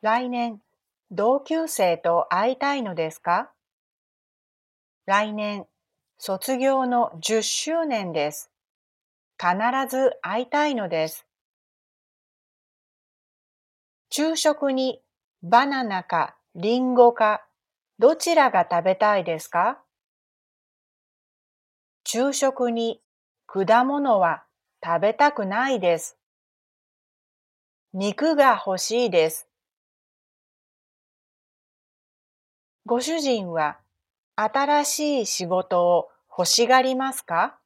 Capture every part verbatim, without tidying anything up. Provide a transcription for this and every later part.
来年、同級生と会いたいのですか？来年、卒業のじゅっしゅうねんです。必ず会いたいのです。昼食にバナナかリンゴか、どちらが食べたいですか？昼食に果物は食べたくないです。肉が欲しいです。ご主人は新しい仕事を欲しがりますか？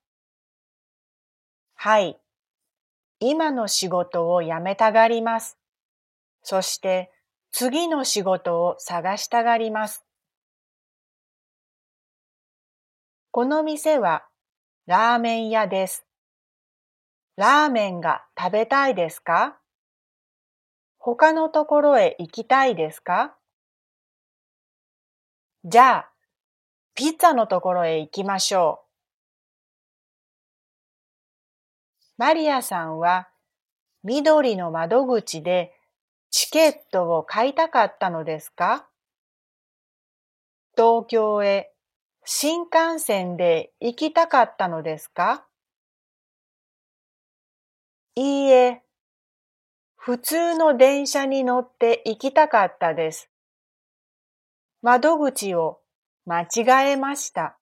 はい。今の仕事を辞めたがります。そして次の仕事を探したがります。この店はラーメン屋です。ラーメンが食べたいですか？他のところへ行きたいですか？じゃあ、ピッツァのところへ行きましょう。マリアさんは緑の窓口でチケットを買いたかったのですか？東京へ新幹線で行きたかったのですか？いいえ、普通の電車に乗って行きたかったです。窓口を間違えました。